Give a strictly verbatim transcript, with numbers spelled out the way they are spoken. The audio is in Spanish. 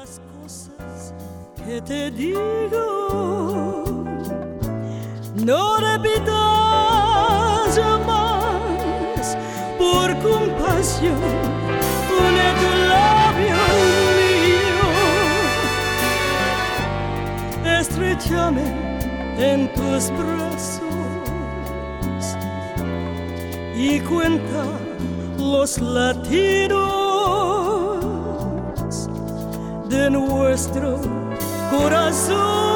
las cosas que te digo. No repitas más por compasión une tu labio mío, estrechame en tus brazos y cuenta los latidos de nuestro corazón.